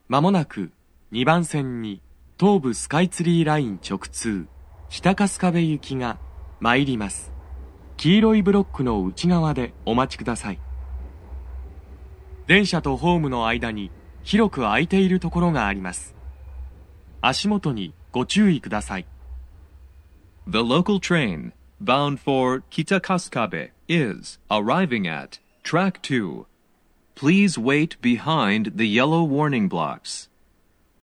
まもなく2番線に東武スカイツリーライン直通北春日部行きが参ります。黄色いブロックの内側でお待ちください。電車とホームの間に広く空いているところがあります。足元にご注意ください。 The local train bound for Kitakasukabe is arriving at track 2. Please wait behind the yellow warning blocks.